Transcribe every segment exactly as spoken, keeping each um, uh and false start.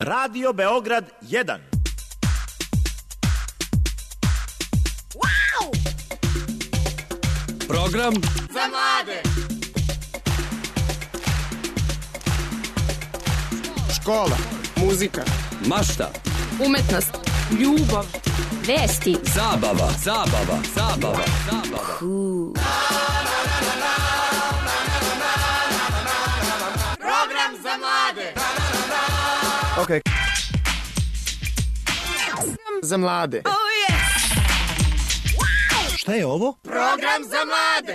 Radio Beograd jedan. Wow! Program za mlade. Škola, muzika, mašta, umetnost, ljubav, vesti, zabava, zabava, zabava, zabava. Cool. Program za mlade. Ok. Za mlade. Oh yes! Wow! Šta je ovo? Program za mlade.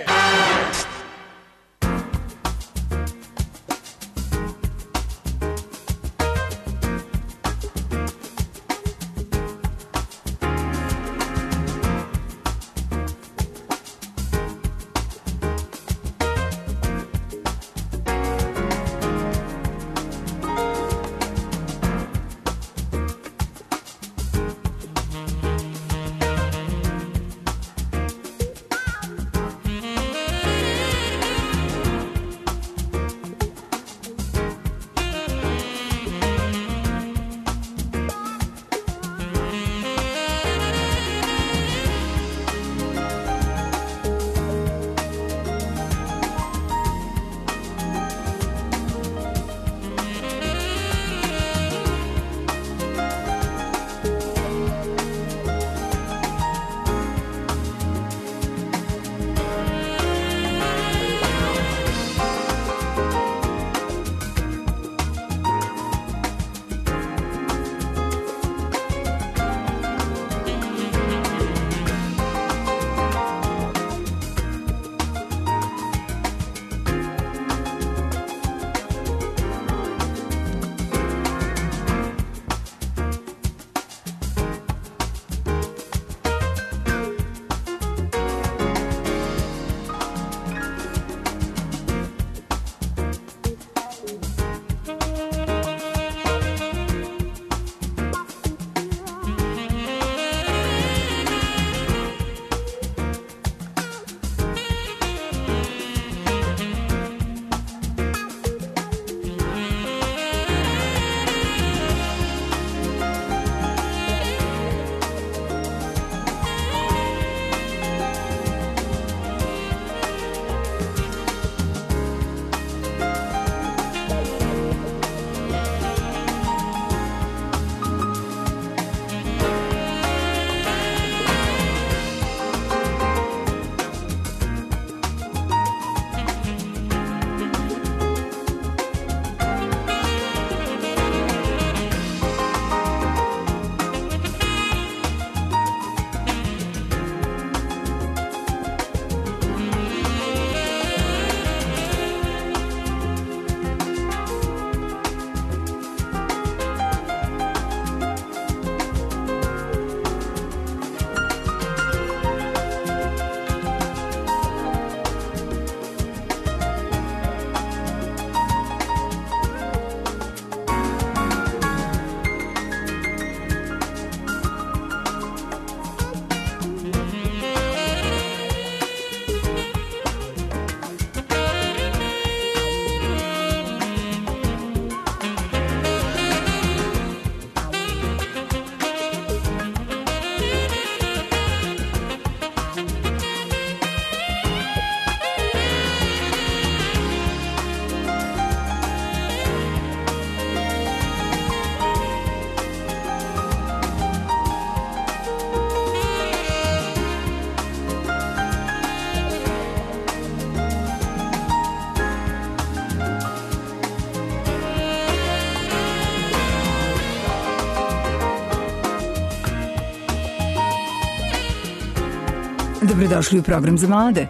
Dobrodošli u program za mlade.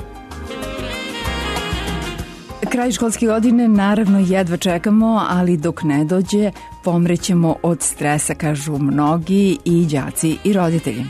Kraj školske godine naravno jedva čekamo, ali dok ne dođe pomrećemo od stresa, kažu mnogi i đaci i roditelji.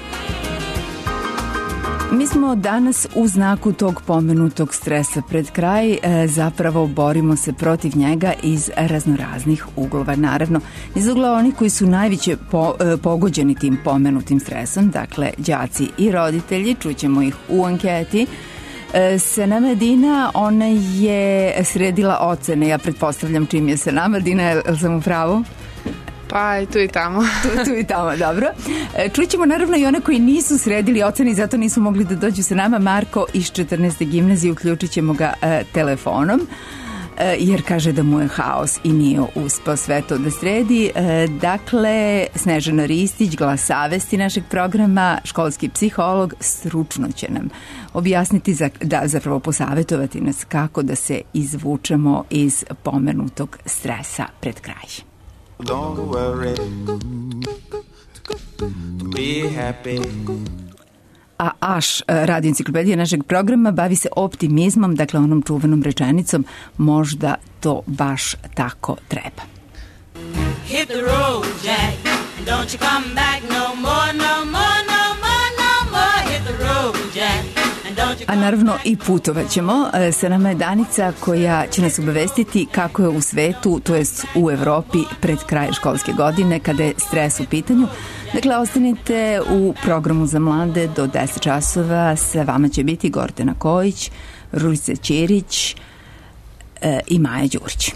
Mi smo danas u znaku tog pomenutog stresa pred kraj, e, zapravo borimo se protiv njega iz raznoraznih uglova. Naravno, iz ugla onih koji su najviše po, e, pogođeni tim pomenutim stresom, dakle đaci i roditelji, čućemo ih u anketi. E, Sena Medina, ona je sredila ocene, ja pretpostavljam čim je Sena Medina, je li sam u pravu? Pa i tu i tamo. tu, tu i tamo, dobro. E, čućemo naravno i one koji nisu sredili ocene i zato nisu mogli da dođu sa nama. Marko iz četrnaeste gimnazije, uključit ćemo ga e, telefonom. Jer kaže da mu je haos i nije uspeo sve to da sredi. Dakle, Snežana Ristić, glas savesti našeg programa, školski psiholog, stručno će nam objasniti, za, da zapravo posavetovati nas kako da se izvučemo iz pomenutog stresa pred kraj. Don't worry, be happy. A Aš, radio enciklopedija našeg programa, bavi se optimizmom, dakle onom čuvenom rečenicom možda to baš tako treba. Hit the road, Jack, and don't you come back no more, no more, no more, no more. Hit the road, Jack. A naravno i putovat ćemo. Sa nama je Danica koja će nas obavestiti kako je u svetu, to jest u Evropi, pred kraj školske godine kada je stres u pitanju. Dakle, ostanite u programu za mlade do deset časova. Sa vama će biti Gordana Kojić, Ružica Ćirić e, i Maja Đurić.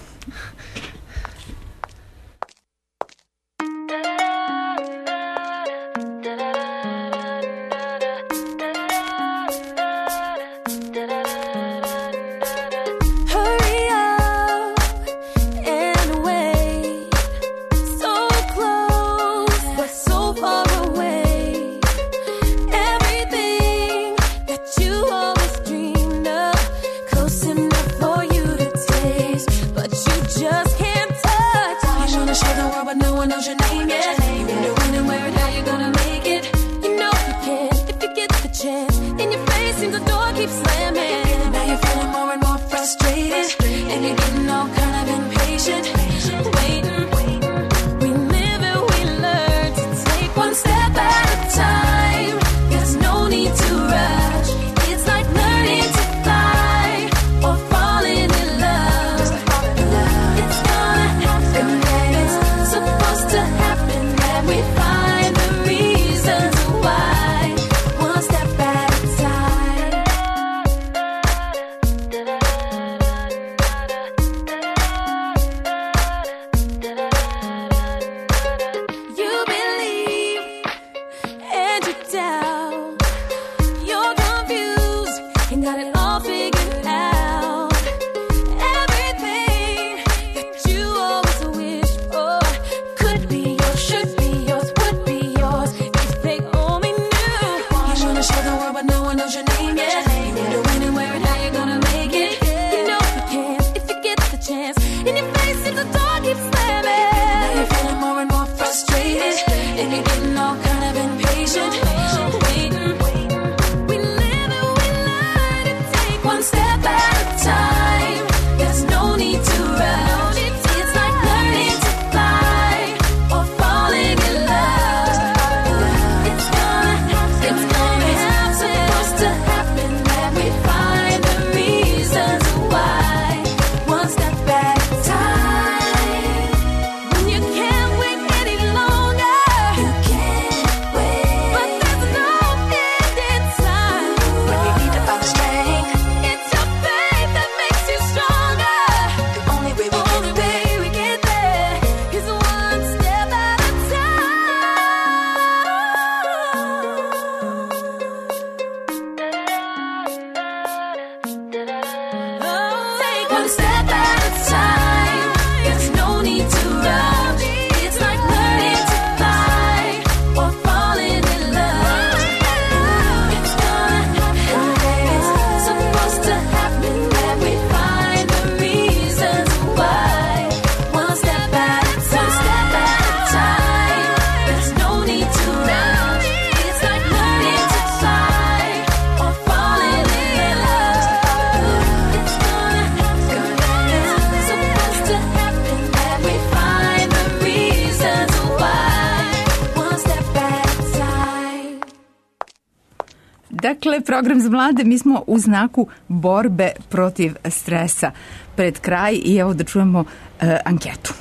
Dakle, program za mlade, mi smo u znaku borbe protiv stresa pred kraj i evo da čujemo e, anketu.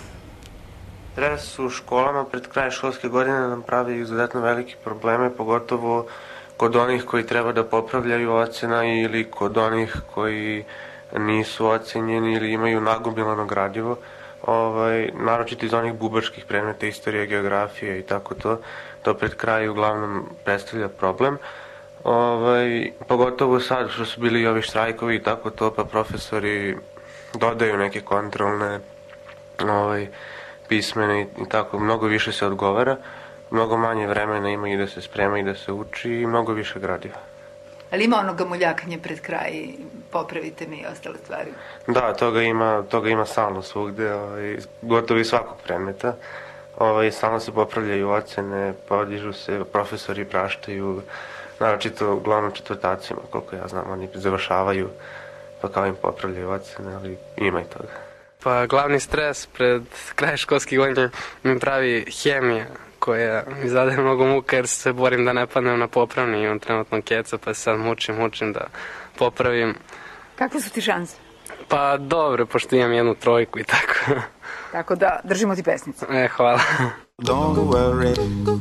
Stres u školama pred kraj školske godine nam pravi izuzetno velike probleme, pogotovo kod onih koji treba da popravljaju ocena ili kod onih koji nisu ocenjeni ili imaju nagomilano gradivo. ovaj, naročito iz onih bubačkih predmeta, istorije, geografije i tako to, to pred kraj uglavnom predstavlja problem. Ovaj, pogotovo sad što su bili i ovi štrajkovi i tako to, pa profesori dodaju neke kontrolne ovaj, pismene i tako, mnogo više se odgovara, mnogo manje vremena ima i da se sprema i da se uči i mnogo više gradiva. Ali ima onoga muljakanja pred kraj, popravite mi i ostale stvari? Da, toga ima, toga ima stalno svugde, ovaj, gotovo i svakog predmeta. Ovaj, stalno se popravljaju ocene, podižu se, profesori praštaju, naročito uglavnom četvrtacima, koliko ja znam, oni završavaju, pa kao im popravljaju ocene, ali ima i toga. Pa glavni stres pred kraj školske godine mi pravi hemija, koja mi zadaje mnogo muka jer se borim da ne padnem na popravni, imam trenutno keca pa se sad mučim, mučim da popravim. Kakve su ti šanse? Pa dobro, pošto imam jednu trojku i tako. Tako da držimo ti pesnicu. E, hvala. Don't worry.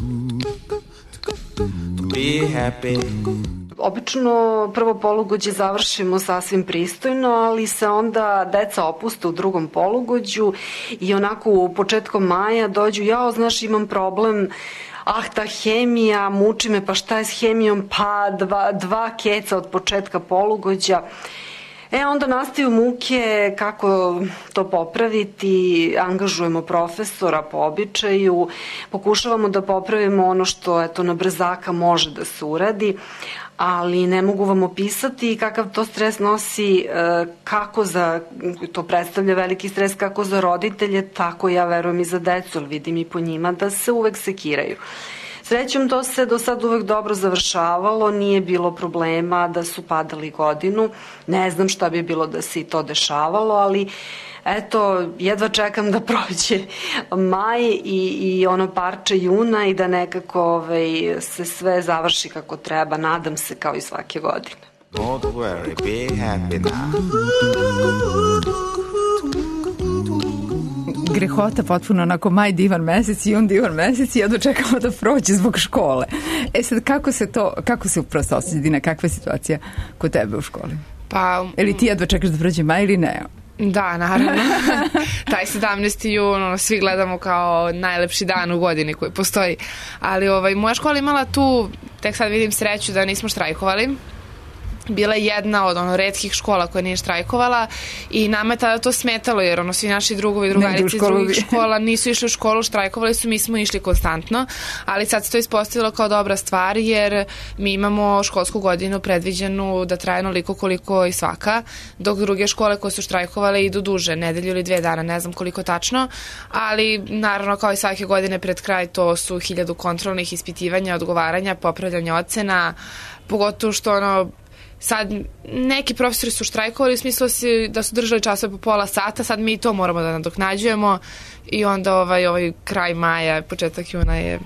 Be happy. Obično prvo polugođe završimo sasvim pristojno, ali se onda deca opuste u drugom polugođu i onako početkom maja dođu, jao, znaš, imam problem, ah, ta hemija, muči me, pa šta je s hemijom, pa dva, dva keca od početka polugođa. E, onda nastaju muke kako to popraviti, angažujemo profesora po običaju, pokušavamo da popravimo ono što eto, na brzaka može da se uradi, ali ne mogu vam opisati kakav to stres nosi, kako za, to predstavlja veliki stres kako za roditelje, tako ja verujem i za decu, ali vidim i po njima da se uvek sekiraju. Srećom, to se do sad uvek dobro završavalo, nije bilo problema da su padali godinu, ne znam šta bi bilo da se i to dešavalo, ali eto, jedva čekam da prođe maj i, i ono parče juna i da nekako ovaj, se sve završi kako treba, nadam se kao i svake godine. Don't worry, be happy now. Grehota, potpuno onako maj divan mesec i on divan mesec i jedno čekamo da prođe zbog škole. E sad, kako se to, kako se prosto osjeća, Dina, kakva je situacija kod tebe u školi? Pa... Ili ti jedva čekaš da prođe maj ili ne? Da, naravno. Taj sedamnaesti jun, ono, svi gledamo kao najlepši dan u godini koji postoji. Ali ovaj, moja škola imala tu, tek sad vidim sreću da nismo štrajkovali. Bila je jedna od ono retkih škola koja nije štrajkovala i nama je tada to smetalo jer ono svi naši drugovi i drugarice iz drugih škola nisu išli u školu, štrajkovali su, mi smo išli konstantno, ali sad se to ispostavilo kao dobra stvar jer mi imamo školsku godinu predviđenu da traje onoliko koliko i svaka, dok druge škole koje su štrajkovale idu duže, nedelju ili dve dana, ne znam koliko tačno, ali naravno kao i svake godine pred kraj to su hiljadu kontrolnih ispitivanja, odgovaranja, popravljanja ocena, pogotovo što ono sad neki profesori su štrajkovali u smislu da su držali časove po pola sata, sad mi to moramo da nadoknađujemo i onda ovaj, ovaj kraj maja, početak juna je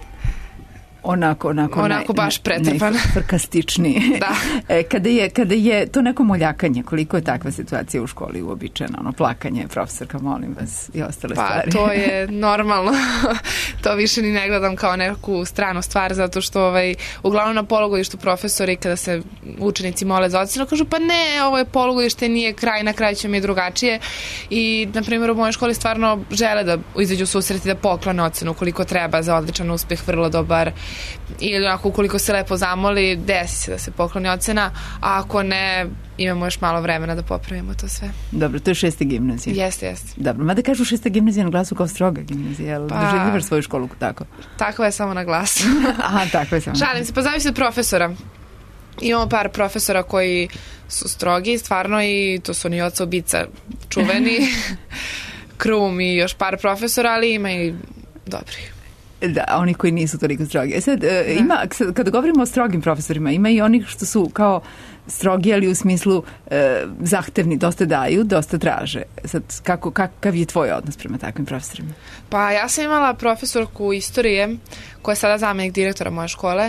onako, onako, onako naj, baš pretrpan. Najfrkastičniji. Da. E, kada, je, kada je to neko moljakanje, koliko je takva situacija u školi uobičajena, ono plakanje, profesorka, molim vas i ostale pa, stvari? Pa to je normalno. To više ni ne gledam kao neku stranu stvar, zato što ovaj, uglavnom na polugodištu profesori kada se učenici mole za ocenu, kažu pa ne, ovo je polugodište, nije kraj, na kraju će mi drugačije i na primjer u mojoj školi stvarno žele da izađu susreti da poklone ocenu koliko treba za odličan uspeh, vrlo dobar ili onako ukoliko se lepo zamoli desi se da se pokloni ocena, a ako ne imamo još malo vremena da popravimo to sve. Dobro, to je šesta gimnazija. Jeste, jeste. Dobro, mada kažu šesta gimnazija na glasu kao stroga gimnazija, jel pa, doživljivaš svoju školu tako? Takva je samo na glasu. Aha, takva je samo. Šalim se, pa zavisi od profesora. Imamo par profesora koji su strogi, stvarno, i to su oni oca ubica čuveni, Krum i još par profesora, ali ima i dobri. Da, oni koji nisu toliko strogi. E sad, e, ima, kada govorimo o strogim profesorima, ima i onih što su kao strogi, ali u smislu e, zahtevni, dosta daju, dosta traže. Sad, kako, kakav je tvoj odnos prema takvim profesorima? Pa ja sam imala profesorku istorije koja je sada zamenik direktora moje škole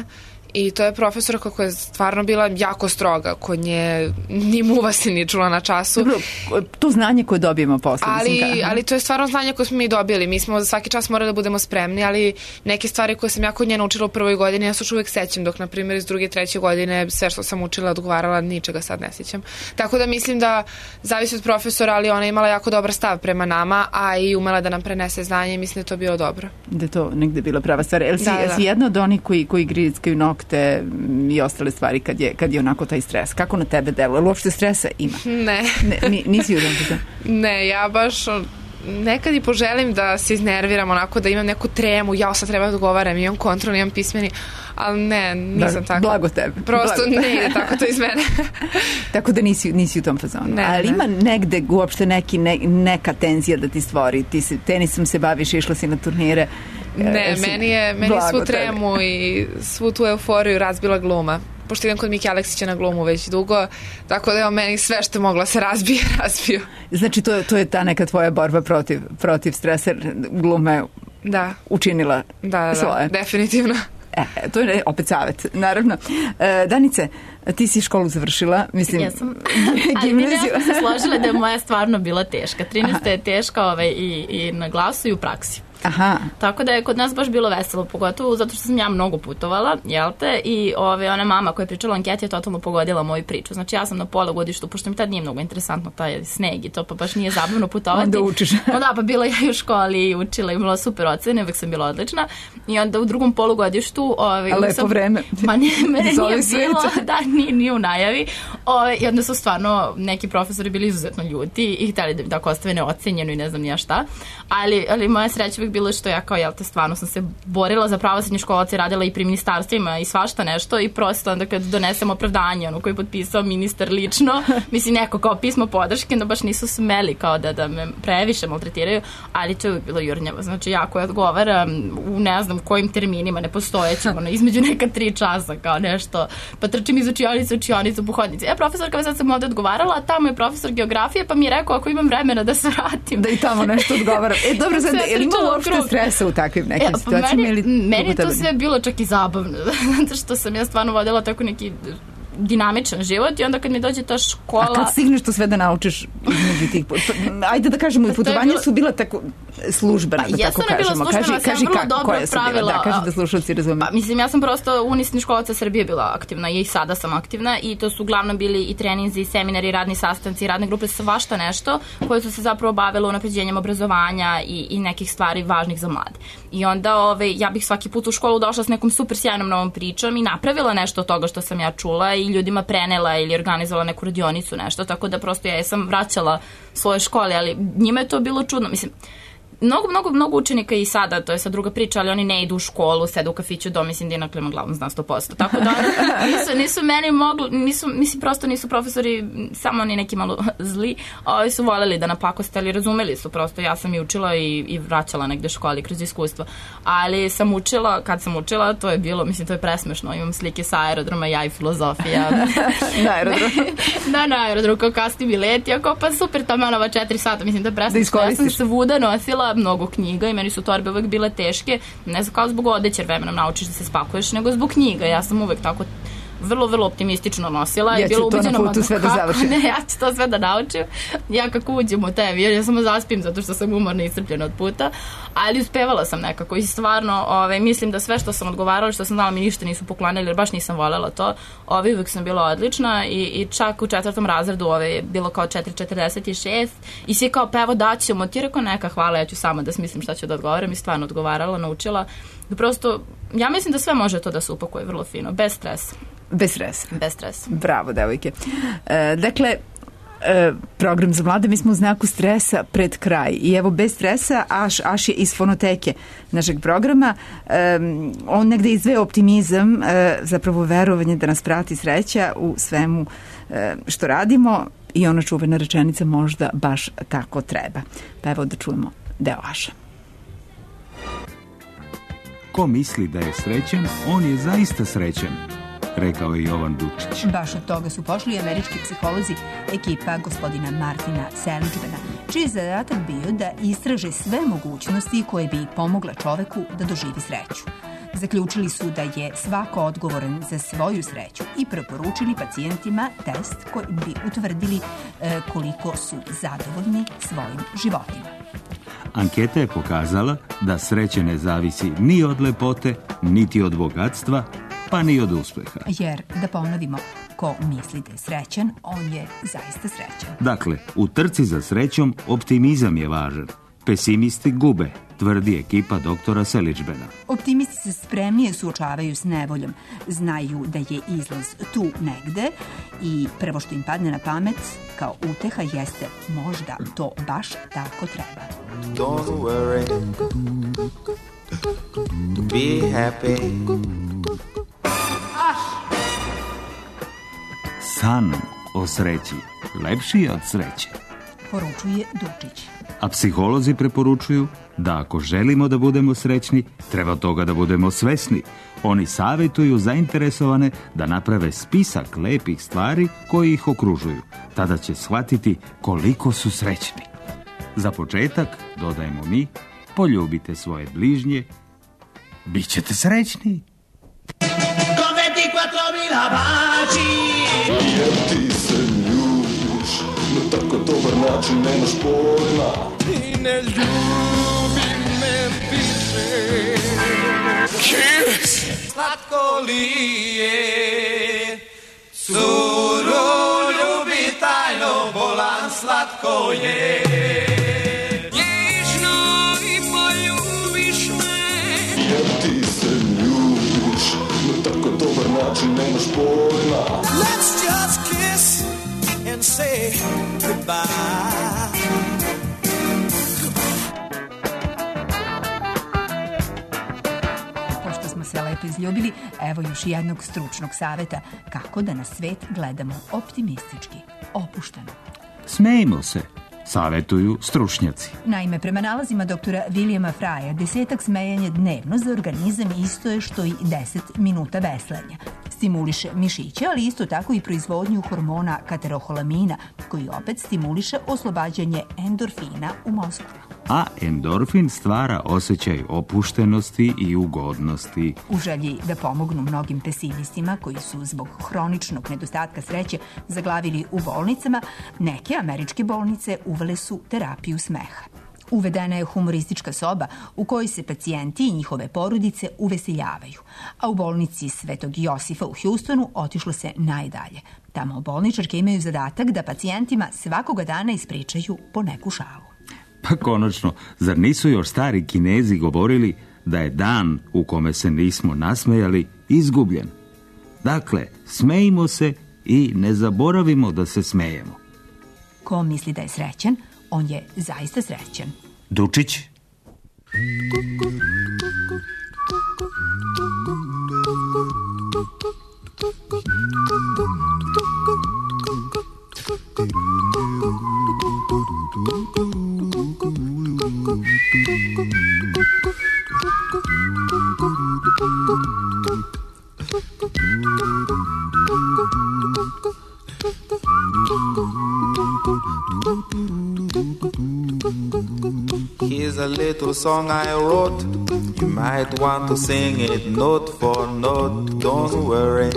I to je profesorka koja je stvarno bila jako stroga, kod nje ni muva se ni čula na času. Dobro, to znanje koje dobijemo posle. Ali, mislim, ali to je stvarno znanje koje smo mi dobili. Mi smo svaki čas morali da budemo spremni, ali neke stvari koje sam ja kod nje naučila u prvoj godini, ja se još uvijek sećam, dok na primjer iz druge i treće godine sve što sam učila odgovarala, ničega sad ne sjećam. Tako da mislim da zavisi od profesora, ali ona je imala jako dobar stav prema nama, a i umela da nam prenese znanje i mislim da je to bilo dobro. Da je to negde bila prava stvar. Jel si, Da, da. si jedna od onih koji, koji grickaju nokte i ostale stvari kad je, kad je onako taj stres? Kako na tebe deluje? Jel uopšte stresa ima? Ne. ne ni, nisi udan to. Ne, ja baš nekad i poželim da se iznerviram onako, da imam neku tremu, ja sad treba da odgovaram, imam kontrolni, imam pismeni, ali ne, nisam da, tako. Blago tebe. Prosto blago. ne ide tako to iz mene. Tako da nisi, nisi u tom fazonu. Ne, ali ne. ima negde uopšte neki, ne, neka tenzija da ti stvori. Ti se, tenisom se baviš, išla si na turnire. Ne, si, meni je meni svu tremu tebi. I svu tu euforiju razbila gluma. Pošto idem kod Miki Aleksića na glumu već dugo, tako da je o meni sve što je mogla se razbije, razbio. Znači, to, to je ta neka tvoja borba protiv, protiv stresa, glume da. učinila da, da, svoje. Da, definitivno. E, to je opet savjet, naravno. E, Danice, ti si školu završila, mislim, Jesam. Ali mi ne smo se složile da je moja stvarno bila teška. trinaesta je teška ovaj, i, i na glasu i u praksi. Aha. Tako da je kod nas baš bilo veselo, pogotovo zato što sam ja mnogo putovala, jel te, i ove, ona mama koja je pričala o anketi je totalno pogodila moju priču. Znači ja sam na pola godištu, pošto mi tad nije mnogo interesantno taj sneg i to, pa baš nije zabavno putovati. Onda učiš. No da, pa bila ja i u školi i učila, imala super ocene, uvek sam bila odlična. I onda u drugom polugodištu... Ove, A lepo sam, vreme. Ma nije, mene nije bilo, da, nije, nije u najavi. Ove, I onda su stvarno neki profesori bili izuzetno ljuti i htjeli da mi tako ostave neocenjeno i ne znam nija šta. Ali, ali moja sreća uvijek bilo što ja kao, jel te, stvarno sam se borila za pravo srednje školaca, radila i pri ministarstvima i svašta nešto i prosto onda kad donesem opravdanje, ono koji je potpisao ministar lično, mislim neko kao pismo podrške, no baš nisu smeli kao da, da me previše maltretiraju, ali to je uvijek bilo jurnjavo. Znači ja koja odgovaram u ne znam kojim terminima nepostojećim, ono, između neka tri časa kao nešto, pa trčim iz učionice u učionicu po hodnici. Ja profesorka već sad sam ovdje odgovarala, a tamo je profesor geografije, pa mi je rekao ako imam vremena da se vratim. Da i tamo nešto odgovaram. E, dobro, sad, je li ima uopšte stresa u takvim nekim e, situacijama? Meni, ili meni je to sve bilo čak i zabavno, zato što sam ja stvarno vodila tako neki dinamičan život i onda kad mi dođe ta škola... A kad stigneš to sve da naučiš između tih... Ajde da kažemo, i putovanja bilo... su bila tako službena, pa, da tako kažemo. Kaži, kaži kako, koja su bila. Da, kaži da slušalci razume. Pa, mislim, ja sam prosto u Unisni školaca Srbije bila aktivna i sada sam aktivna i to su uglavnom bili i treninzi, i seminari, radni sastanci, radne grupe, svašta nešto koje su se zapravo bavile unapređenjem obrazovanja i, i nekih stvari važnih za mlade. I onda ove, ja bih svaki put u školu došla s nekom super sjajnom novom pričom i napravila nešto od toga što sam ja čula i ljudima prenela ili organizovala neku radionicu, nešto, tako da prosto ja sam vraćala svoje škole, ali njima je to bilo čudno, mislim, mnogo, mnogo, mnogo učenika i sada, to je sad druga priča, ali oni ne idu u školu, sede u kafiću do, mislim, Dina Klima glavom zna sto posto. Tako da nisu, nisu meni mogli, nisu, mislim, prosto nisu profesori, samo oni neki malo zli, ovi su voljeli da napakoste, ali razumeli su prosto, ja sam i učila i, i vraćala negde školi kroz iskustvo. Ali sam učila, kad sam učila, to je bilo, mislim, to je presmešno, imam slike sa aerodroma, ja i filozofija. Na aerodromu. Da, na aerodromu, kao kasni bilet, jako pa super, tamo ova četiri sata, mislim, to je presmešno. Ja sam se vuda nosila mnogo knjiga i meni su torbe uvek bile teške, ne znam kao zbog odeće, jer vremenom naučiš da se spakuješ, nego zbog knjiga. Ja sam uvek tako vrlo, vrlo optimistično nosila. Ja ću to na putu sve da završim. Ne, ja ću to sve da naučim. Ja kako uđem u te avion, ja samo zaspim zato što sam umorna i iscrpljena od puta, ali uspevala sam nekako i stvarno ove, mislim da sve što sam odgovarala, što sam znala mi ništa nisu poklonili, jer baš nisam voljela to. Ove, uvek sam bila odlična i, i čak u četvrtom razredu ove, je bilo kao četiri četrdeset šest i svi kao pevo daćemo, ti rekao neka hvala, ja ću sama da smislim šta ću da odgovaram i stvarno odgovarala, naučila. Da prosto, ja mislim da sve može to da se upakuje vrlo fino, bez stresa. Bez stresa. Bez stresa. Bravo, devojke. E, dakle, e, program za mlade, mi smo u znaku stresa pred kraj. I evo, bez stresa, Aš, Aš je iz fonoteke našeg programa. E, on negde izveo optimizam, e, zapravo verovanje da nas prati sreća u svemu e, što radimo i ona čuvena rečenica možda baš tako treba. Pa evo da čujemo deo Aša. Ko misli da je srećan, on je zaista srećan, rekao je Jovan Dučić. Baš od toga su pošli američki psiholozi, ekipa gospodina Martina Seligmana, čiji je zadatak bio da istraže sve mogućnosti koje bi pomogla čoveku da doživi sreću. Zaključili su da je svako odgovoran za svoju sreću i preporučili pacijentima test kojim bi utvrdili e, koliko su zadovoljni svojim životima. Anketa je pokazala da sreća ne zavisi ni od lepote, niti od bogatstva, pa ni od uspeha. Jer, da ponovimo, ko misli da je srećan, on je zaista srećan. Dakle, u trci za srećom optimizam je važan. Pesimisti gube, tvrdi ekipa doktora Seličbena. Optimisti se spremnije suočavaju s nevoljom, znaju da je izlaz tu negde i prvo što im padne na pamet kao uteha jeste možda to baš tako treba. Don't worry, be happy. San o sreći lepši je od sreće, poručuje Dučić. A psiholozi preporučuju da ako želimo da budemo srećni, treba toga da budemo svesni. Oni savjetuju zainteresovane da naprave spisak lepih stvari koji ih okružuju. Tada će shvatiti koliko su srećni. Za početak, dodajemo mi, poljubite svoje bližnje, bit ćete srećni. Jer ti se ljubiš na tako dobar način, nemaš pojma. I ne ljubi me više. Kiss! Slatko li je, curu ljubi tajno, bolan slatko je. Nježno i poljubiš me. Jer ti se ljubiš na tako dobar način, nemaš pojma. Let's just kiss and say goodbye. Pošto smo se lepo izljubili, evo još jednog stručnog saveta kako da na svet gledamo optimistički, opušteno. Smejmo se, savjetuju stručnjaci. Naime, prema nalazima doktora Williama Fraja, desetak smejanja dnevno za organizam isto je što i deset minuta veslanja. Stimuliše mišiće, ali isto tako i proizvodnju hormona kateroholamina, koji opet stimuliše oslobađanje endorfina u mozgu. A endorfin stvara osjećaj opuštenosti i ugodnosti. U želji da pomognu mnogim pesimistima koji su zbog hroničnog nedostatka sreće zaglavili u bolnicama, neke američke bolnice uvele su terapiju smeha. Uvedena je humoristička soba u kojoj se pacijenti i njihove porodice uveseljavaju, a u bolnici Svetog Josifa u Houstonu otišlo se najdalje. Tamo bolničarke imaju zadatak da pacijentima svakoga dana ispričaju po neku šalu. Pa konačno, zar nisu još stari Kinezi govorili da je dan u kome se nismo nasmejali izgubljen? Dakle, smejimo se i ne zaboravimo da se smejemo. Ko misli da je srećan, on je zaista srećan. Dučić. Here's a little song I wrote. You might want to sing it note for note. Don't worry,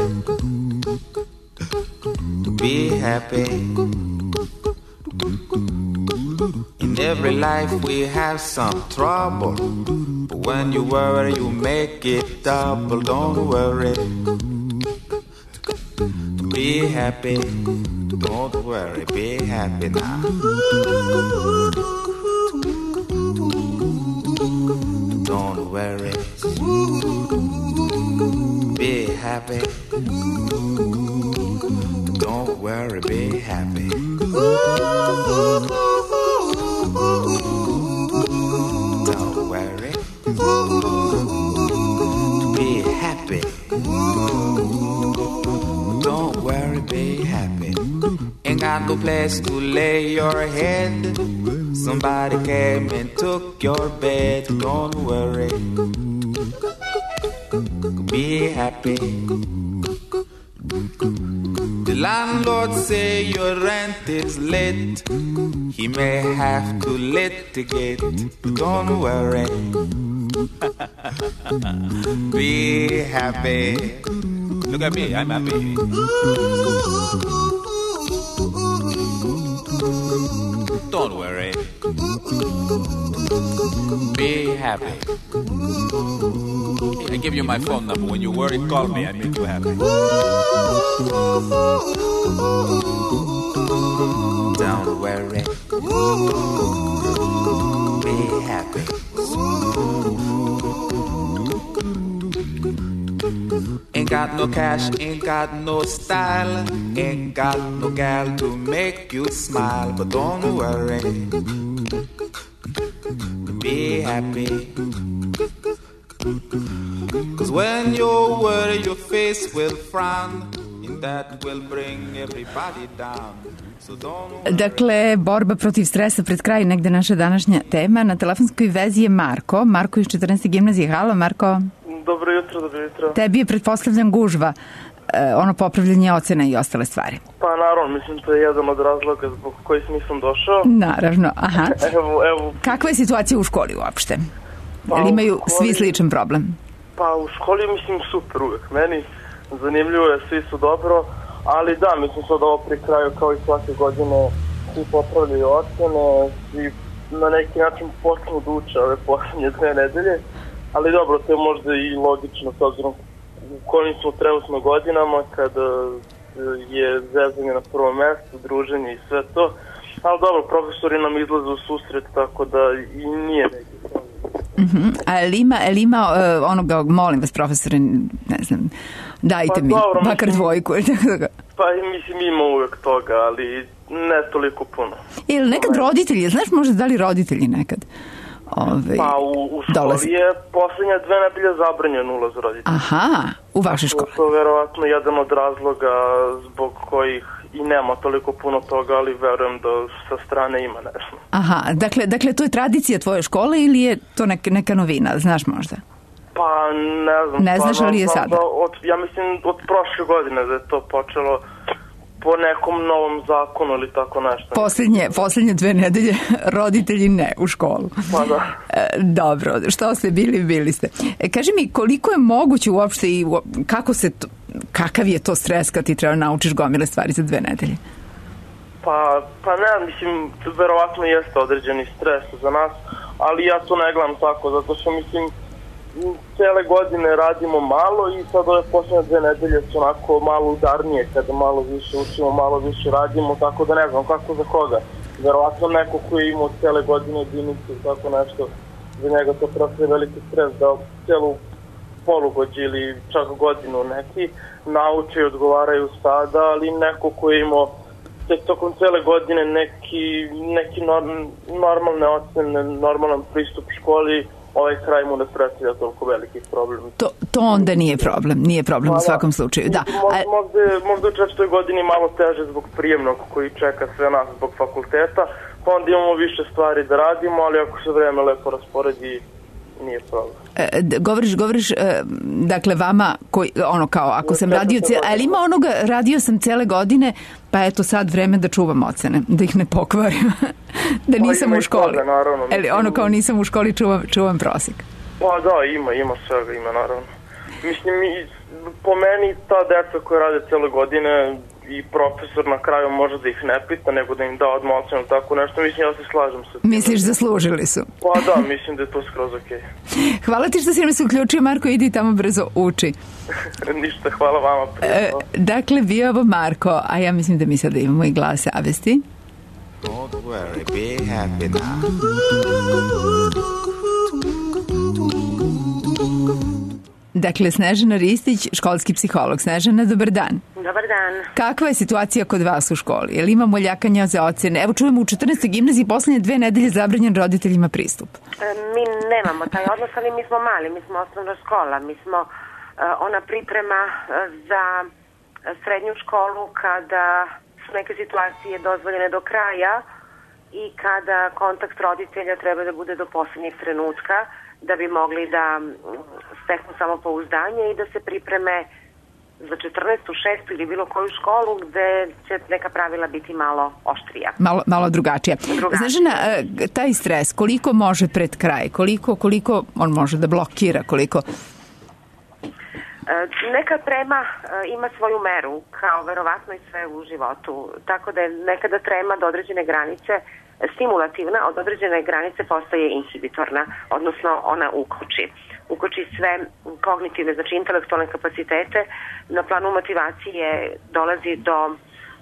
be happy. In every life we have some trouble, but when you worry you make it double. Don't worry, be happy. Don't worry, be happy now. Don't worry, be happy. Don't worry, be happy. Don't worry, be happy. Don't worry, be happy. Ain't got no place to lay your head. Somebody came and took your bed. Don't worry, be happy. The landlord say your rent is late. He may have to litigate. Don't worry, Be happy. Look at me, I'm happy. Don't worry. Be happy. I give you my phone number. When you worry, call me. I make you happy. Don't worry. Be happy. Ain't got no cash, ain't got no style, ain't got no gal to make you smile, but don't worry, be happy. Cause when you worry, your face will frown, and that will bring everybody down. So don't... Dakle, borba protiv stresa pred kraj, negde naša današnja tema. Na telefonskoj vezi je Marko. Marko iz četrnaeste gimnazije. Halo, Marko. Dobro jutro, dobro jutro. Tebi je, pretpostavljam, gužva, e, ono popravljanje ocena i ostale stvari. Pa naravno, mislim, to je jedan od razloga zbog kojih nisam došao. Naravno, aha. Evo, evo. Kakva je situacija u školi uopšte? Pa, Jel imaju školi... svi sličan problem? Pa u školi, mislim, super uvek. Meni zanimljivo je, svi su dobro, ali da, mislim sad ovo pri kraju kao i svake godine svi popravljaju ocene, svi na neki način počnu da uče ove poslednje dve nedelje. Ali dobro, to je možda i logično s obzirom u kojim smo trenutno godinama kada je zezanje na prvom mestu, druženje i sve to. Ali dobro, profesori nam izlaze u susret, tako da i nije neki problem. Uh-huh. A je li ima, je li ima uh, onoga, molim vas profesore, ne znam, dajte pa, mi dobro, makar mislim, dvojku. Pa mislim ima uvek toga, ali ne toliko puno. Ili nekad roditelji, znaš možda da li roditelji nekad? Ove, pa u, u školi dolazi. Je poslednja dve nedelje zabranjen ulaz roditelja. Aha, u vašoj školi. To je verovatno jedan od razloga zbog kojih i nema toliko puno toga, ali verujem da sa strane ima nešto. Aha, dakle, dakle to je tradicija tvoje škole ili je to neka, neka novina, znaš možda? Pa ne znam. Ne znaš, ali je sada? Da, od, ja mislim od prošle godine da je to počelo po nekom novom zakonu ili tako nešto. Posljednje, posljednje dve nedelje roditelji ne u školu. Pa da. E, dobro, što ste bili, bili ste. E, kaži mi, koliko je moguće uopšte i kako se to, kakav je to stres kad ti treba naučiš gomile stvari za dve nedelje? Pa, pa ne, mislim, verovatno jeste određeni stres za nas, ali ja to ne gledam tako, zato što mislim cele godine radimo malo i sad ove posljednje dve nedelje su onako malo udarnije kada malo više učimo, malo više radimo, tako da ne znam kako za koga. Verovatno neko koji je imao cele godine jedinice i tako nešto, za njega to prosto je veliki stres da celu polugođe ili čak godinu neki nauče i odgovaraju sada, ali neko koji je imao tek tokom cele godine neki, neki norm, normalne ocene, normalan pristup školi, ovaj kraj mu ne predstavlja toliko velikih problema. To, to onda nije problem, nije problem pa, u svakom slučaju. Da. Možda, možda, možda u četvrtoj godini malo teže zbog prijemnog koji čeka sve nas zbog fakulteta, pa onda imamo više stvari da radimo, ali ako se vreme lepo rasporedi, nije problem. E, govoriš, govoriš, e, dakle vama, koji, ono kao, ako sam radio, cijel, ali ima onoga, radio sam cele godine, pa eto sad vreme da čuvam ocene, da ih ne pokvarim, da nisam pa u školi. Toga, naravno, ali ono kao nisam u školi, čuvam, čuvam prosek. Pa da, ima, ima svega, ima naravno. Mislim, po meni ta deca koja rade cele godine i profesor na kraju može da ih ne pita, nego da im da odmah ocenu tako nešto. Mislim, ja se slažem sa tim. Misliš, zaslužili su? Pa da, mislim da je to skroz okej. Okay. Hvala ti što si mi se uključio, Marko, idi tamo brzo uči. Ništa, hvala vama. E, dakle, bio ovo Marko, a ja mislim da mi sada imamo i glas savesti. Don't worry, be happy now. Dakle, Snežana Ristić, školski psiholog. Snežana, dobar dan. Dobar dan. Kakva je situacija kod vas u školi? Je li ima moljakanja za ocene? Evo čujemo u četrnaestoj gimnaziji poslednje dve nedelje zabranjen roditeljima pristup. E, mi nemamo taj odnos, ali mi smo mali, mi smo osnovna škola, mi smo uh, ona priprema uh, za srednju školu kada su neke situacije dozvoljene do kraja i kada kontakt roditelja treba da bude do poslednjeg trenutka, da bi mogli da steknu samopouzdanje i da se pripreme za četrnaestu, šestu ili bilo koju školu gde će neka pravila biti malo oštrija. Malo, malo drugačija. drugačija. Snežana, taj stres, koliko može pred kraj? Koliko, koliko on može da blokira? Koliko... Neka trema ima svoju meru, kao verovatno i sve u životu. Tako da je nekada trema do određene granice stimulativna, od određene granice postaje inhibitorna, odnosno ona ukoči. Ukoči sve kognitivne, znači intelektualne kapacitete. Na planu motivacije dolazi do e,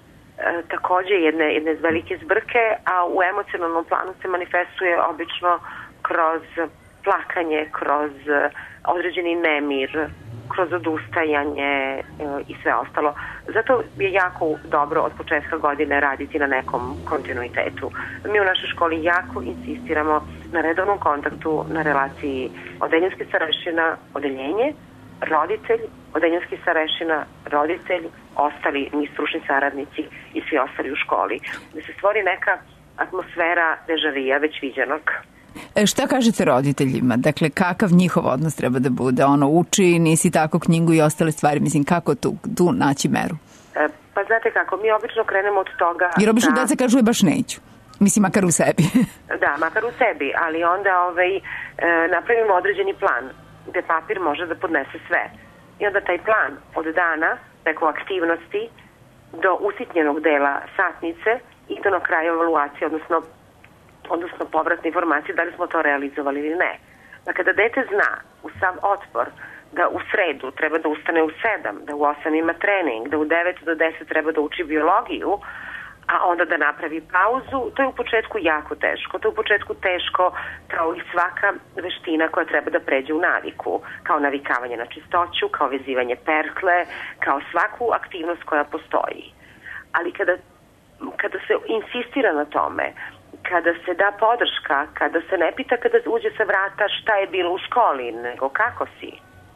takođe jedne, jedne velike zbrke, a u emocionalnom planu se manifestuje obično kroz plakanje, kroz određeni nemir, kroz odustajanje e, i sve ostalo. Zato je jako dobro od početka godine raditi na nekom kontinuitetu. Mi u našoj školi jako insistiramo na redovnom kontaktu, na relaciji odeljenski starešina, odeljenje, roditelj, odeljenski starešina, roditelj, ostali mi stručni saradnici i svi ostali u školi. Da se stvori neka atmosfera dežavija već viđenog. E, šta kažete roditeljima? Dakle, kakav njihov odnos treba da bude? Ono, uči, nisi tako knjigu i ostale stvari. Mislim, kako tu, tu naći meru? E, pa znate kako, mi obično krenemo od toga... Jer obično da... deca kažu je baš neću. Mislim, makar u sebi. Da, makar u sebi, ali onda ovaj, e, napravimo određeni plan gde papir može da podnese sve. I onda taj plan od dana, preko aktivnosti, do usitnjenog dela satnice i do na kraju evaluacije, odnosno odnosno povratne informacije da li smo to realizovali ili ne. Da kada dete zna u sav otpor da u sredu treba da ustane u sedam, da u osam ima trening, da u devet do deset treba da uči biologiju, a onda da napravi pauzu, to je u početku jako teško. To je u početku teško kao i svaka veština koja treba da pređe u naviku, kao navikavanje na čistoću, kao vezivanje perkle, kao svaku aktivnost koja postoji. Ali kada, kada se insistira na tome, kada se da podrška, kada se ne pita kada uđe sa vrata šta je bilo u školi, nego kako si,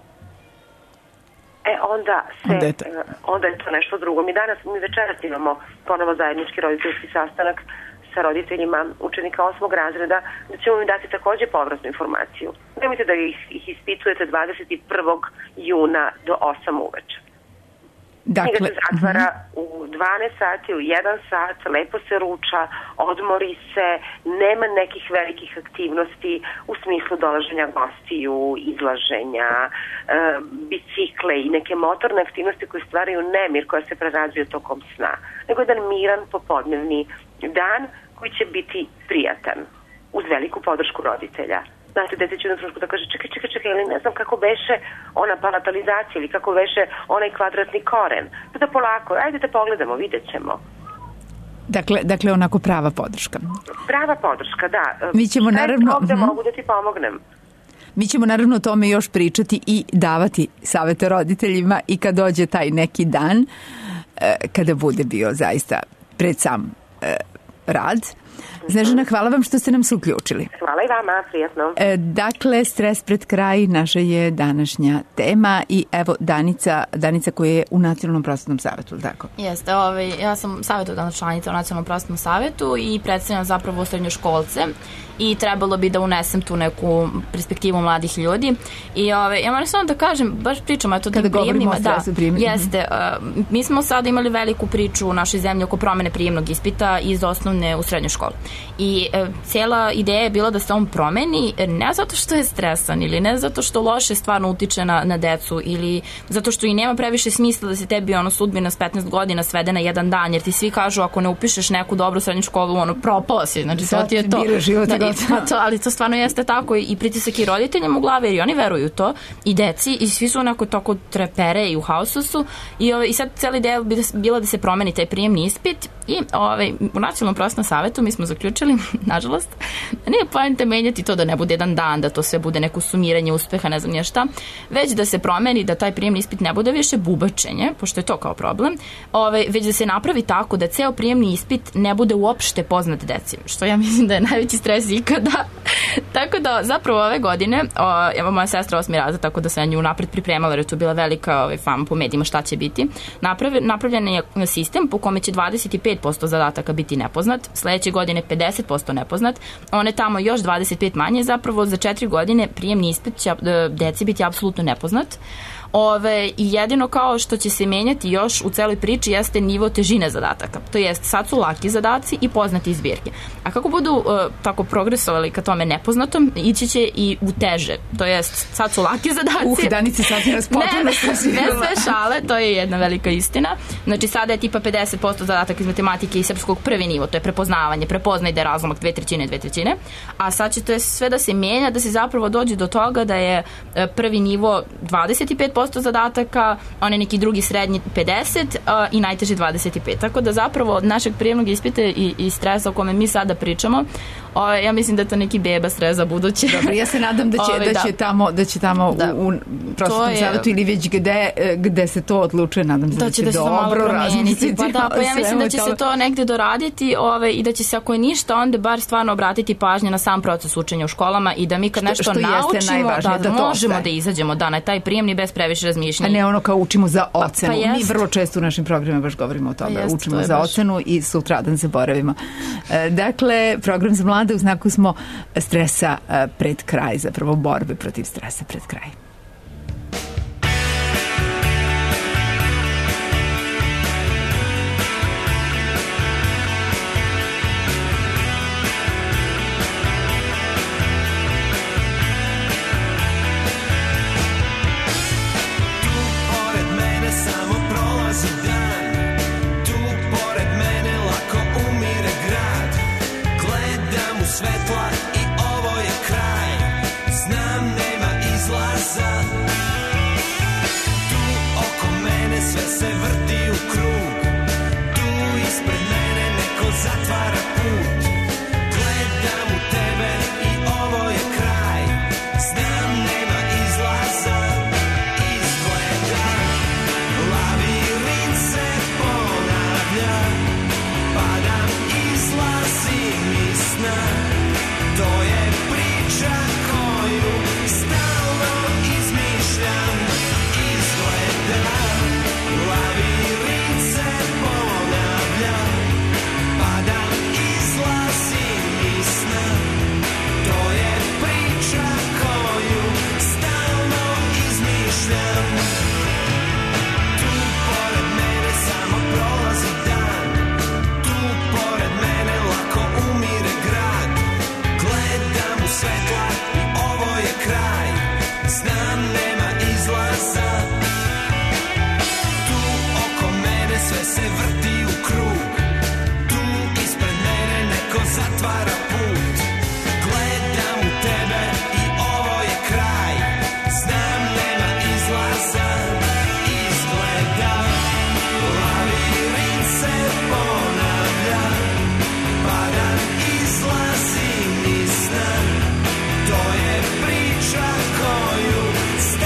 e onda se, onda je to, onda je to nešto drugo. Mi danas, mi večeras imamo ponovo zajednički roditeljski sastanak sa roditeljima učenika osmog razreda, da ćemo im dati takođe povratnu informaciju. Nemojte da ih, ih ispitujete dvadeset prvog juna do osam uveče. Dakle, knjiga se zatvara uh-huh. u dvanaest sati, u jedan sat, lepo se ruča, odmori se, nema nekih velikih aktivnosti u smislu dolaženja gostiju, izlaženja, e, bicikle i neke motorne aktivnosti koje stvaraju nemir koja se prerađuje tokom sna. Nego jedan miran popodnevni dan koji će biti prijatan uz veliku podršku roditelja. Znate, dete će u jednom trenutku da kaže čekaj, čekaj, čekaj, ili ne znam kako beše ona palatalizacija ili kako beše onaj kvadratni koren. Da polako, ajde da pogledamo, vidjet ćemo. Dakle, dakle, onako prava podrška. Prava podrška, da. Mi ćemo Šta naravno... je ovde, mogu da ti pomognem? Mi ćemo naravno o tome još pričati i davati savete roditeljima i kad dođe taj neki dan, kada bude bio zaista pred sam rad. Snežana, hvala vam što ste nam se uključili. Hvala i vama, prijatno. E, dakle, stres pred kraj naša je današnja tema i evo Danica, Danica koja je u Nacionalnom prosvetnom savetu, tako? Jeste, ovaj, ja sam savjetodavna članica u Nacionalnom prosvetnom savetu i predstavljam zapravo srednjoškolce i trebalo bi da unesem tu neku perspektivu mladih ljudi. I ovaj, ja moram samo da kažem, baš pričamo eto kada govorimo o stresu da, prijemima. Jeste, uh, mi smo sada imali veliku priču u našoj zemlji oko promene prijemnog ispita iz osnovne u srednju školu. I uh, cijela ideja je bila da se on promeni ne zato što je stresan ili ne zato što loše stvarno utiče na, na decu ili zato što i nema previše smisla da se tebi ono sudbina s petnaest godina svede na jedan dan, jer ti svi kažu ako ne upišeš neku dobru srednju školu, ono propao si, znači to ti je to. Da, pa to, ali to stvarno jeste tako i pritisak i roditeljima u glavi, jer i oni veruju to i deci i svi su onako toko trepere i u haosu su i, ovaj, i sad cijela ideja bi bila da se promeni taj prijemni ispit i ovaj, u Nacionalnom prosvetnom savetu mi smo zaključili, nažalost, da nije poenta menjati to da ne bude jedan dan, da to sve bude neko sumiranje uspeha, ne znam nije šta, već da se promeni da taj prijemni ispit ne bude više bubačenje, pošto je to kao problem, ovaj, već da se napravi tako da ceo prijemni ispit ne bude uopšte poznat deci, što ja mislim da je najveći stres ikada. Tako da zapravo ove godine, o, evo moja sestra osmi razred, tako da sam ja nju napred pripremala, jer je tu bila velika ovaj, fama po medijima šta će biti. Napravi, napravljen je sistem po kome će dvadeset pet posto zadataka biti nepoznat, sledeće godine pedeset posto nepoznat, one tamo još dvadeset pet manje, zapravo za četiri godine prijemni ispit će deci biti apsolutno nepoznat. Ove, i jedino kao što će se menjati još u celoj priči jeste nivo težine zadataka. To jest, sad su laki zadaci i poznati zbirke. A kako budu uh, tako progresovali ka tome nepoznatom, ići će i u teže. To jest, sad su laki zadaci. Uh, Danica, sad je nas potpuno ne, ne sve šale, to je jedna velika istina. Znači, sada je tipa pedeset posto zadataka iz matematike i srpskog prvi nivo, to je prepoznavanje, prepoznaj da je razlomak dve trećine, dve trećine. A sad će to sve da se mijenja, da se zapravo dođe do toga da je prvi nivo dvadeset pet posto zadataka, onaj neki drugi srednji pedeset uh, i najteži dvadeset pet. Tako da zapravo od našeg prijemnog ispita i, i stresa o kome mi sada pričamo, uh, ja mislim da je to neki beba stres za buduće. Dobro, ja se nadam da će, Ove, da će da. tamo, da će tamo da. u, u prosvetnom savjetu ili već gde, gde se to odlučuje, nadam se da, da će, da će dobro razmisliti. Pa da, pa ja mislim da će se to negde doraditi ove, i da će se ako je ništa, onda bar stvarno obratiti pažnje na sam proces učenja u školama i da mi kad nešto što, što naučimo, da, da možemo ostaje. Da izađemo da, na taj prijemni bez previše razmišljanja. A ne ono kao učimo za ocenu. Pa, pa mi vrlo često u našim programima baš govorimo o tome. Pa jest, učimo to za baš... ocenu i sutradan zaboravimo. E, dakle, program za mlade u znaku smo stresa pred kraj, zapravo borbe protiv stresa pred kraj. Svetla i ovo je kraj, znam nema izlaza. Tu oko mene sve se vrti u krug, tu ispred mene neko zatvara put. Gledam u tebe i ovo je kraj, znam nema izlaza. Izgleda labirint se ponavlja, padam, izlazim iz sna. To je priča koju stalno izmišljam. Izgleda labirint se ponavlja, padam, izlazim iz sna. To je priča koju stalno izmišljam. Tu pored mene samo prolazi dan, tu pored mene lako umire grad. Gledam u svetla i ovo je kraj, znam nema izlaza. Tu oko mene sve se vrti u krug, tu ispred mene neko zatvara put. Gledam u tebe i ovo je kraj, znam nema izlaza. Izgleda labirint se ponavlja, padam, izlazim iz sna. To je priča koju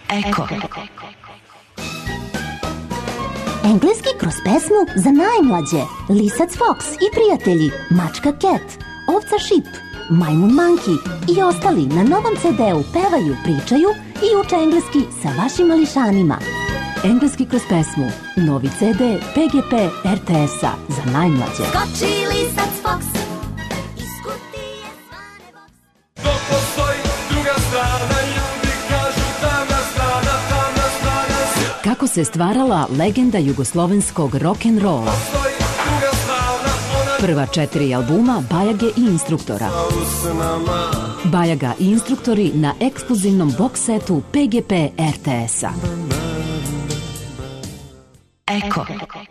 Eko. Engleski kroz pesmu za najmlađe. Lisac Fox i prijatelji, mačka Cat, ovca Šip, majmun Monkey i ostali na novom ce de u pevaju, pričaju i uče engleski sa vašim mališanima. Engleski kroz pesmu, novi ce de pe ge pe er te es-a za najmlađe. Skoči lisac Fox. Dok postoji druga strana, ljudi kažu tamna strana, tamna strana. Kako se stvarala legenda jugoslovenskog rock'n'rolla. Postoji druga strana, ona... Prva četiri albuma Bajage i Instruktora. Bajaga i Instruktori na ekskluzivnom box setu pe ge pe er te es-a. Eko.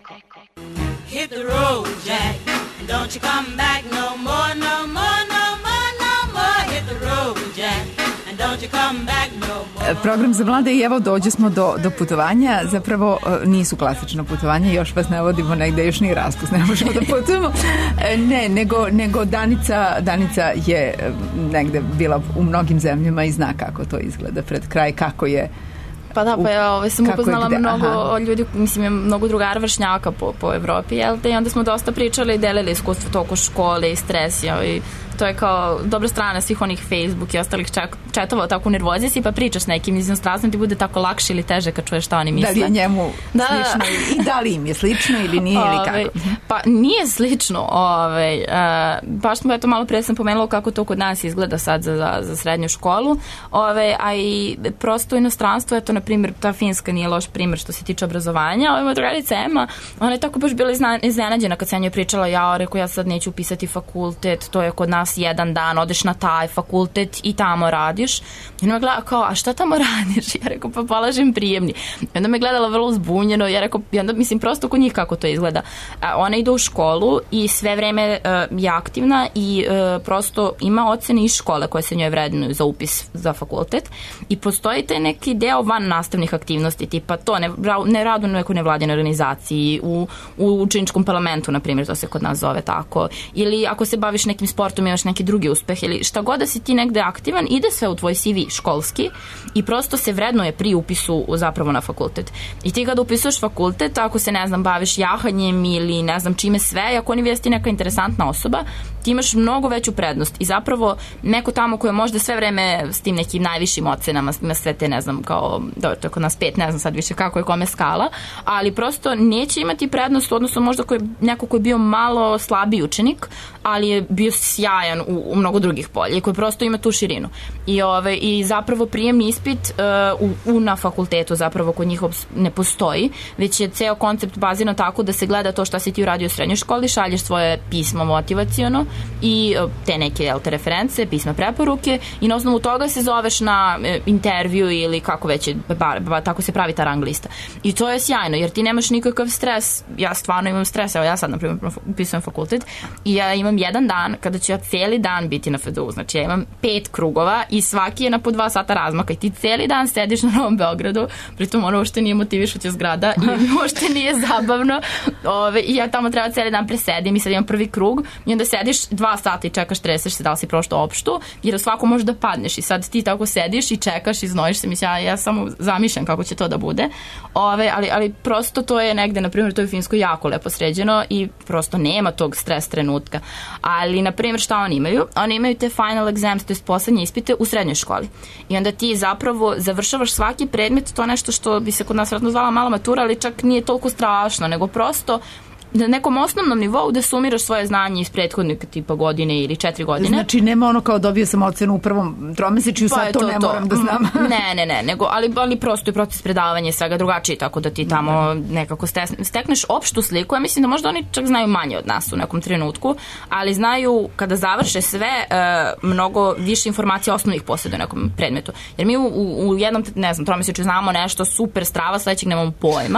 Hit the road, Jack. Don't you come back no more, no more, no more, no more. Hit the road, Jack. And don't you come back no more. Program za mlade i evo dođe smo do, do putovanja. Zapravo nisu klasično putovanje, još vas ne vodimo negde, još ni raspust, ne možemo da putujemo. Ne, nego, nego Danica, Danica je negde bila u mnogim zemljama i zna kako to izgleda pred kraj, kako je. Pa da, pa ja ovaj, sam upoznala gde, mnogo aha. ljudi, mislim, je mnogo drugara vršnjaka po, po Evropi, jel te, i onda smo dosta pričali i delili iskustvo toko škole i stres, jel, i to je kao dobra strana svih onih Facebook i ostalih četova, tako nervozi si pa pričaš s nekim iz inostranstva, ti bude tako lakše ili teže kad čuješ šta oni misle. Da li je njemu da, slično i da li im je slično ili nije ili kako? Ove, pa nije slično, ove, uh, baš smo eto malo pre sam pomenula kako to kod nas izgleda sad za, za, za srednju školu, ove, a i prosto inostranstvo, eto na primjer ta Finska nije loš primjer što se tiče obrazovanja, ova moja drugarica Ema, ona je tako baš bila iznenađena kad sam njoj pričala, ja rekao ja sad neću upisati fakultet, to je kod nas jedan dan, odeš na taj fakultet i tamo radiš. I ona me gleda kao, a šta tamo radiš? Ja rekao, pa polažem prijemni. I onda me gledala vrlo zbunjeno, ja rekao, i onda mislim prosto kod njih kako to izgleda. A, ona ide u školu i sve vreme uh, je aktivna i uh, prosto ima ocene iz škole koje se njoj vrednuju za upis za fakultet i postoji taj neki deo van nastavnih aktivnosti, tipa to, ne, ne radu u nekoj nevladinoj organizaciji, u, u učeničkom parlamentu, na primjer, to se kod nas zove tako, ili ako se baviš nekim sportom, imaš neki drugi uspeh ili šta god da si ti negde aktivan, ide sve u tvoj ce ve školski i prosto se vrednuje pri upisu zapravo na fakultet. I ti kada upisuješ fakultet, ako se, ne znam, baviš jahanjem ili ne znam čime sve, ako oni vijesti neka interesantna osoba, ti imaš mnogo veću prednost i zapravo neko tamo koje možda sve vreme s tim nekim najvišim ocenama, ima sve te, ne znam, kao, dobro, to je kod nas pet, ne znam sad više kako je kome skala, ali prosto neće imati prednost u odnosu možda koji, neko koji je bio malo slabiji učenik, ali je bio sjajan u, u mnogo drugih polja i koji prosto ima tu širinu. I, ove, i zapravo prijemni ispit uh, u, u na fakultetu zapravo kod njih ne postoji, već je ceo koncept baziran tako da se gleda to šta si ti uradio u srednjoj školi, šalješ svoje pismo motivaciono i uh, te neke jel, te reference, pisma preporuke i na osnovu toga se zoveš na uh, intervju ili kako već je, ba, ba, tako se pravi ta rang lista. I to je sjajno, jer ti nemaš nikakav stres. Ja stvarno imam stres, evo ja sad na primjer upisujem fakultet i ja imam jedan dan kada ću ja cijeli dan biti na ef de u, znači ja imam pet krugova i svaki je na po dva sata razmaka i ti cijeli dan sediš na Novom Beogradu, pritom ono uopšte nije motivišuća zgrada i uopšte nije zabavno. Ove, i ja tamo treba cijeli dan presedim i sad imam prvi krug i onda sediš dva sata i čekaš, treseš se da li si prošlo opštu, jer svako može da padneš i sad ti tako sediš i čekaš i znojiš se, mislim, ja, ja samo zamišljam kako će to da bude. Ove, ali, ali prosto to je negde, na primjer, to je u Finskoj jako lepo sređeno i prosto nema tog stres trenutka. Ali, na primjer, šta oni imaju? Oni imaju te final exams, to je poslednje ispite u srednjoj školi. I onda ti zapravo završavaš svaki predmet, to nešto što bi se kod nas vratno zvala mala matura, ali čak nije toliko strašno, nego prosto na nekom osnovnom nivou da sumiraš svoje znanje iz prethodnih tipa godine ili četiri godine. Znači nema ono kao dobio sam ocenu u prvom tromesečju, pa sad to, to ne to. moram da znam. Ne, ne, ne, nego, ali, ali prosto je proces predavanja i svega drugačiji, tako da ti tamo nekako stekneš opštu sliku. Ja mislim da možda oni čak znaju manje od nas u nekom trenutku, ali znaju kada završe sve uh, mnogo više informacija osnovnih posljeda u nekom predmetu. Jer mi u, u, u jednom, ne znam, tromesečju znamo nešto super strava, sledećeg nemamo pojma,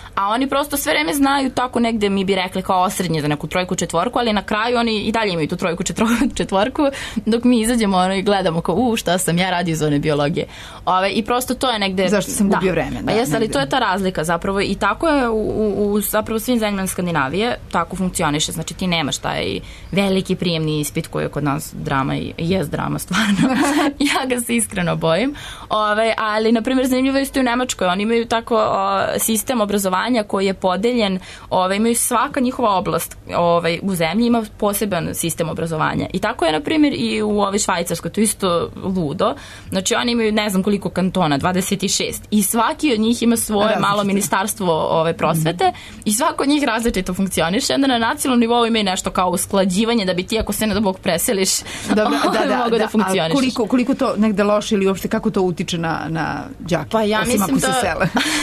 a oni prosto sve vreme znaju tako negde, mi bi rekli kao osrednje za neku trojku, četvorku, ali na kraju oni i dalje imaju tu trojku, četvorku, dok mi izađemo ono i gledamo kao, u, šta sam ja radio iz one biologije. Ove, I prosto to je negde... Zašto sam gubio da, vreme? Da, jeste, ali to je ta razlika zapravo i tako je u, u, u zapravo svim zemljama Skandinavije, tako funkcioniše, znači ti nemaš taj veliki prijemni ispit koji je kod nas drama i jest drama stvarno. Ja ga se iskreno bojim. Ove, ali, na primjer, zanimljivo je isto u Nemačkoj. Oni imaju tako o, sistem obrazovanja koji je podeljen, ove, imaju svaka njihova oblast ove, u zemlji ima poseban sistem obrazovanja. I tako je, na primjer, i u ove Švajcarskoj, to je isto ludo. Znači, oni imaju ne znam koliko kantona, dvadeset šest. I svaki od njih ima svoje različite malo ministarstvo ove prosvete mm-hmm. i svako od njih različito funkcioniše. Onda na nacionalnom nivou imaju nešto kao usklađivanje da bi ti ako se ne da Bog preseliš Dobro, da, da, mogu da, da funkcionišeš. Koliko, koliko to negde loše ili uopšte kako to utiče na, na đake, pa ja osim ako da, se sele?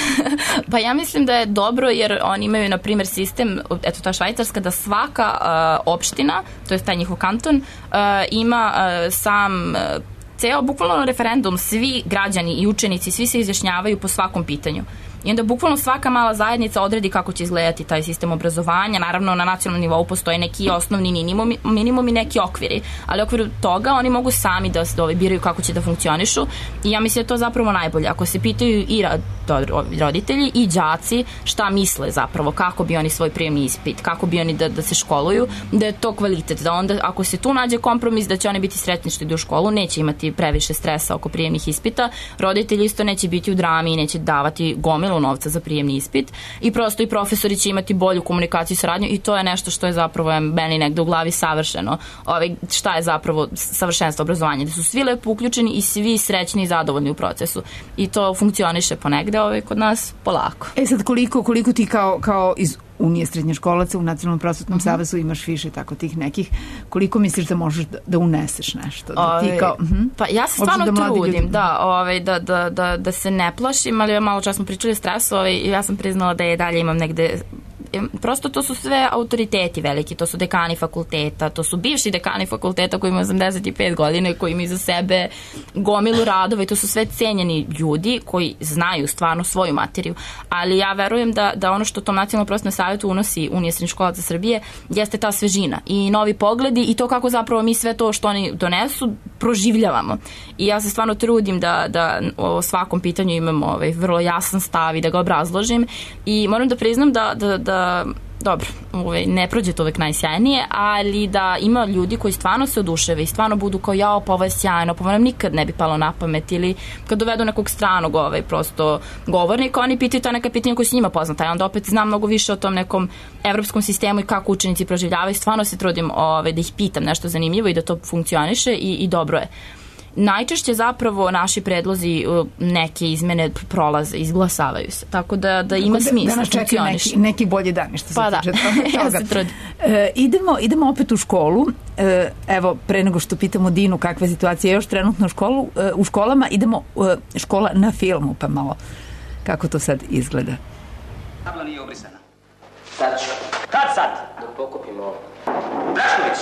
Pa ja mislim da je dobro jer oni imaju na primjer sistem, eto ta Švajcarska, da svaka uh, opština, to je taj njihov kanton, uh, ima uh, sam uh, ceo bukvalno referendum, svi građani i učenici, svi se izjašnjavaju po svakom pitanju. I onda bukvalno svaka mala zajednica odredi kako će izgledati taj sistem obrazovanja. Naravno, na nacionalnom nivou postoje neki osnovni minimum, minimum i neki okviri. Ali u okviru toga oni mogu sami da se biraju kako će da funkcionišu. I ja mislim da je to zapravo najbolje. Ako se pitaju i roditelji i đaci šta misle zapravo, kako bi oni svoj prijemni ispit, kako bi oni da, da se školuju, da je to kvalitet. Da onda, ako se tu nađe kompromis, da će oni biti sretni što idu u školu, neće imati previše stresa oko prijemnih ispita. Roditelji isto neće biti u drami i neće davati gomilu novca za prijemni ispit i prosto i profesori će imati bolju komunikaciju i saradnju i to je nešto što je zapravo meni negde u glavi savršeno. Ovaj, šta je zapravo savršenstvo obrazovanja? Da su svi lepo uključeni i svi srećni i zadovoljni u procesu. I to funkcioniše ponegde ovaj, kod nas polako. E sad koliko, koliko ti kao, kao iz Unije srednjoškolaca u Nacionalnom prosvetnom uh-huh. savezu imaš više tako tih nekih, koliko misliš da možeš da, da uneseš nešto? Da ove, ti kao, uh-huh. Pa ja se stvarno da trudim ljudi... da, ove, da, da, da, da se ne plašim, ali malo čas smo pričali o stresu ove, i ja sam priznala da je dalje imam negde prosto to su sve autoriteti veliki, to su dekani fakulteta, to su bivši dekani fakulteta koji imaju osamdeset pet godine, koji imaju za sebe gomilu radova i to su sve cenjeni ljudi koji znaju stvarno svoju materiju, ali ja verujem da, da ono što tom Nacionalnom prosvetnom savetu unosi Unija srednjoškolaca Srbije jeste ta svežina i novi pogledi i to kako zapravo mi sve to što oni donesu proživljavamo i ja se stvarno trudim da, da o svakom pitanju imam ovaj, vrlo jasan stav i da ga obrazložim i moram da priznam da, da, da dobro, ovaj, ne prođe to uvek najsjajnije, ali da ima ljudi koji stvarno se oduševe i stvarno budu kao jao, pa ovo je sjajno, pa nam nikad ne bi palo na pamet ili kad dovedu nekog stranog ovaj, prosto govornika, oni pitaju ta neka pitanja koja su njima poznata i onda opet znam mnogo više o tom nekom evropskom sistemu i kako učenici proživljavaju, stvarno se trudim ovaj, da ih pitam nešto zanimljivo i da to funkcioniše i, i dobro je. Najčešće zapravo naši predlozi neke izmene prolaze, izglasavaju se. Tako da, da ima smisla. Da nas čekaju neki, neki bolji dani što se pa tiče da. toga. Ja se trudim. E, idemo, idemo opet u školu. E, evo, pre nego što pitamo Dinu kakva je situacija još trenutno u, školu, e, u školama, idemo e, škola na filmu, pa malo kako to sad izgleda. Tabla nije obrisana. Sad ću. Kad sad? Da pokupimo ovo. Drašković!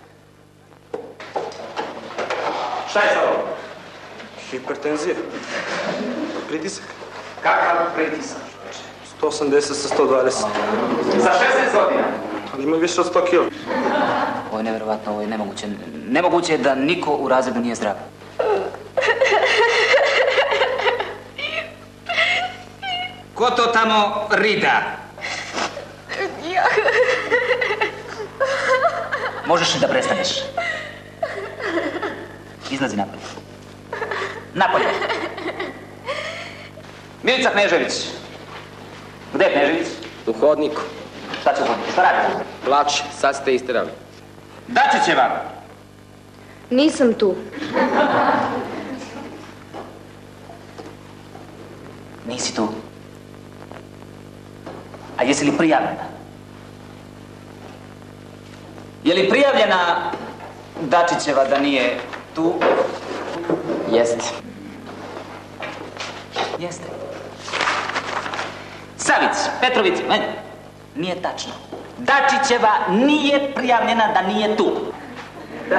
Šta je to? Hipertenzija. Pritisak. Kakav pritisak? sto osamdeset sa sto dvadeset. Za šesnaest godina? Ali ima više od sto kila. Ovo je nevjerovatno, ovo je nemoguće. Nemoguće je da niko u razredu nije zdrav. Ko to tamo rida? Ja. Možeš li da prestaneš? Izlazi napolje. Napolje. Milica Knežević. Gde je Knežević? U hodniku. Šta će u hodniku? Šta radite? Plač, sad ste isterali. Dačićeva. Nisam tu. Nisi tu. A jesi li prijavljena? Je li prijavljena Dačićeva da nije tu? Jeste. Jeste. Savić, Petrović, ne, nije tačno. Dačićeva nije prijavljena da nije tu. Da.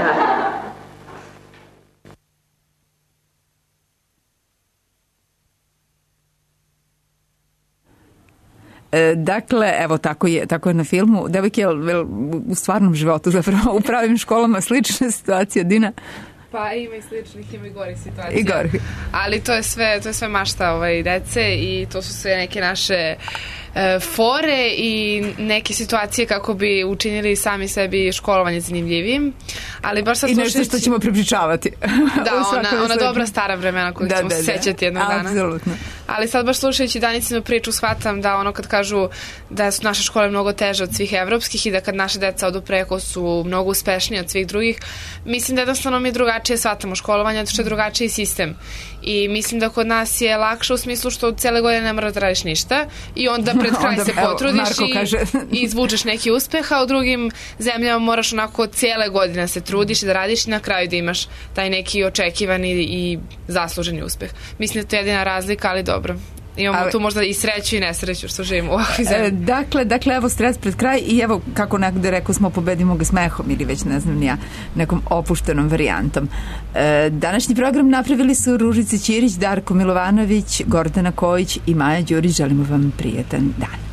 E, dakle, evo, tako je, tako je na filmu. Devojke, je li u stvarnom životu, zapravo u pravim školama slična situacija, Dina? Pa ima i sličnih, ima i gorih situacija. I gorih. Ali to je sve, to je sve mašta ovaj, dece i to su sve neke naše e, fore i neke situacije kako bi učinili sami sebi školovanje zanimljivijim. Ali baš sad I nešto slušajući... što ćemo prepričavati. Da, ona, ona dobra stara vremena koju da, ćemo da, se sećati jednog dana. Apsolutno. Ali sad baš slušajući Danicinu priču shvatam da ono kad kažu da su naše škole mnogo teže od svih evropskih i da kad naše deca odu preko su mnogo uspešnije od svih drugih, mislim da jednostavno mi drugačije shvatamo školovanje, zato što je drugačiji sistem. I mislim da kod nas je lakše u smislu što cele godine ne mora da radiš ništa i onda pred kraj onda, se potrudiš evo, i, i izvučeš neki uspeh, a u drugim zemljama moraš onako cijele godine se trudiš i da radiš i na kraju da imaš taj neki očekivani i zasluženi uspeh. Mislim da to je jedina razlika, ali dobro. Imamo ali, tu možda i sreću i nesreću što živimo u ovakvoj zemlji. Dakle, dakle, evo stres pred kraj i evo kako nekde rekao smo pobedimo ga smehom ili već ne znam nija nekom opuštenom varijantom. E, današnji program napravili su Ružica Ćirić, Darko Milovanović, Gordana Kojić i Maja Đurić. Želimo vam prijetan dan.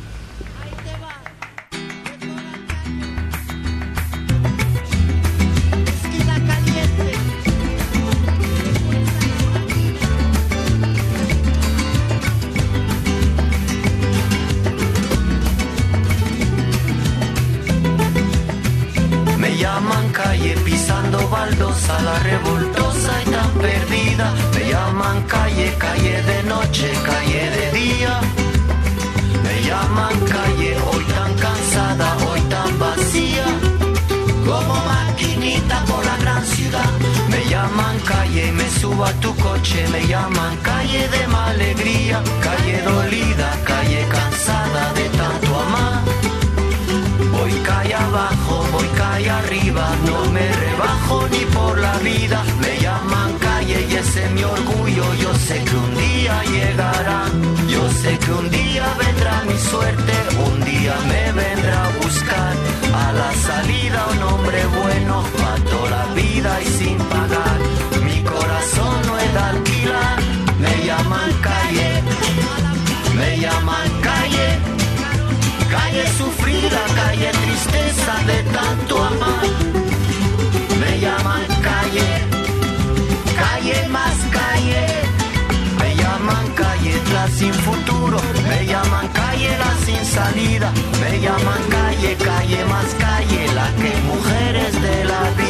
Calle pisando baldosa, la revoltosa y tan perdida. Me llaman calle, calle de noche, calle de día. Me llaman calle, hoy tan cansada, hoy tan vacía. Como maquinita por la gran ciudad. Me llaman calle y me subo a tu coche. Me llaman calle de mala alegría. Calle dolida, calle cansada de tanto amar. Voy calle abajo, voy calle arriba, no me rebajo ni por la vida. Me llaman calle y ese es mi orgullo, yo sé que un día llegará. Yo sé que un día vendrá mi suerte, un día me vendrá a buscar. A la salida un hombre bueno, pa' toda la vida y sin pagar. Mi corazón no es de alquilar. Me llaman calle, me llaman calle. Calle sufrida, calle tristeza de tanto amar. Me llaman calle, calle más calle. Me llaman calle la sin futuro. Me llaman calle la sin salida. Me llaman calle, calle más calle. La que mujeres de la vida.